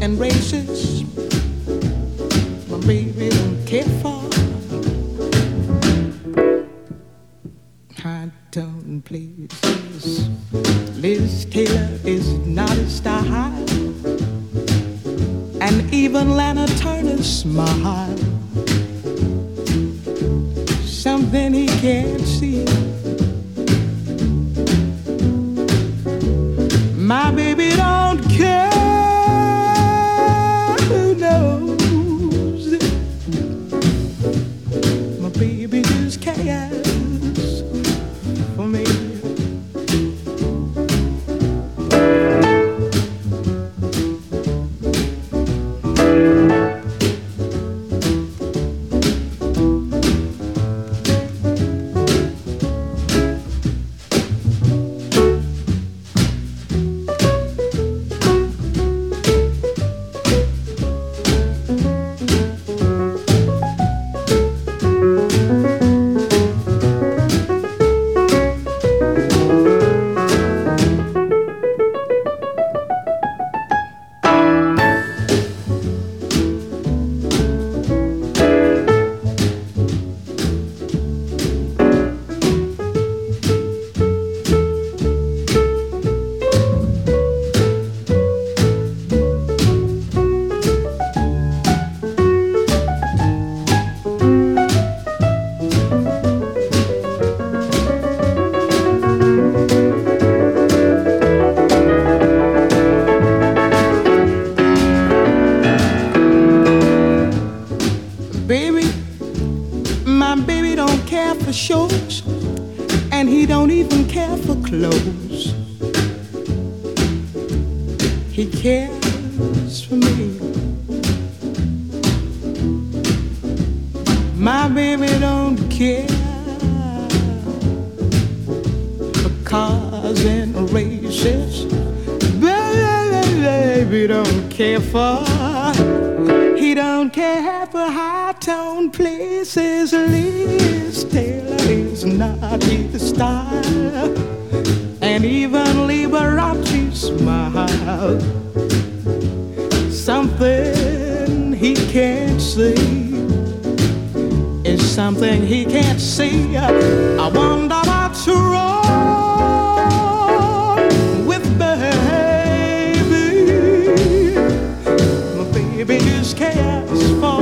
and races. My baby don't care for high tone places. Liz Taylor is not a style, and even Lana Turner's smile, something he can't see. My baby don't care, who knows? My baby just cares for me. Shows, and he don't even care for clothes. He cares for me. My baby don't care for cars and races. Baby don't care for. He don't care for high-tone places. Liz Taylor is not his style, and even Liberace smile, something he can't see is something he can't see. I wonder what's wrong with baby. My baby just cares for